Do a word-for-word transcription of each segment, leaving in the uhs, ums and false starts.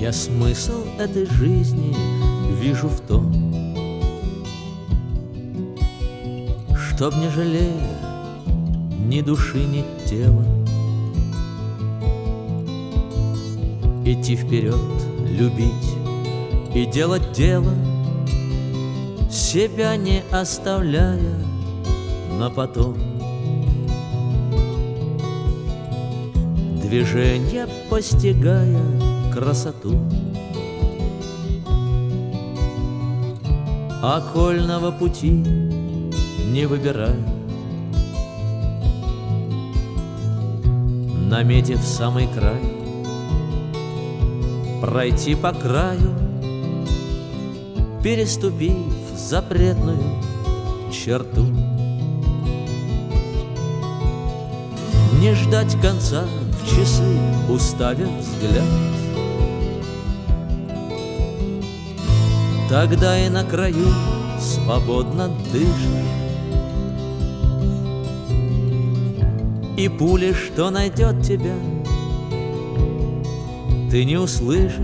Я смысл этой жизни вижу в том, чтоб не жалея ни души, ни тела, идти вперед, любить и делать дело, себя не оставляя на потом. Движения постигая красоту, окольного пути не выбирая, наметив самый край, пройти по краю, переступив запретную черту. Не ждать конца в часы, уставив взгляд, тогда и на краю свободно дышишь. И пули, что найдет тебя, ты не услышишь,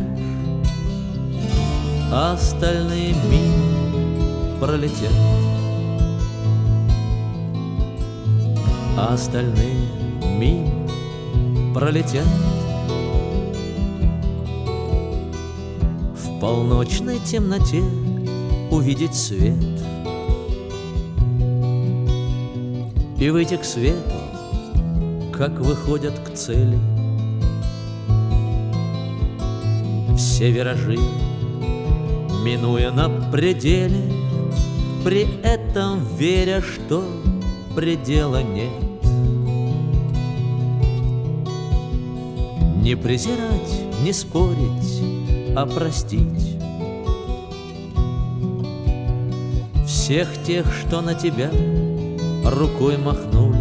а остальные мимо пролетят, а остальные мимо пролетят. В полночной темноте увидеть свет и выйти к свету, как выходят к цели. Все виражи, минуя на пределе, при этом веря, что предела нет. Не презирать, не спорить, а простить всех тех, что на тебя рукой махнули.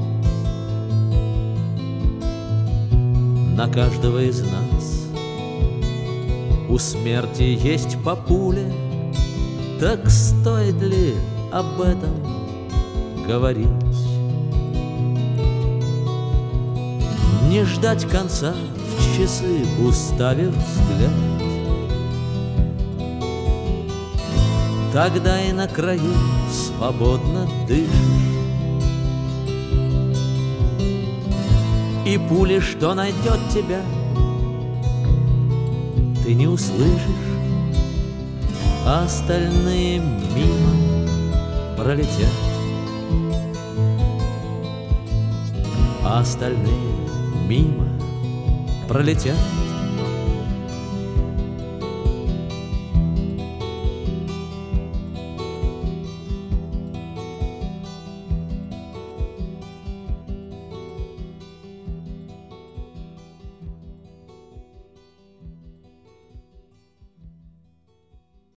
На каждого из нас у смерти есть по пуле, так стоит ли об этом говорить? Не ждать конца в часы, уставив взгляд, тогда и на краю свободно дышишь. И пули, что найдет тебя, ты не услышишь, а остальные мимо пролетят, а остальные мимо пролетят.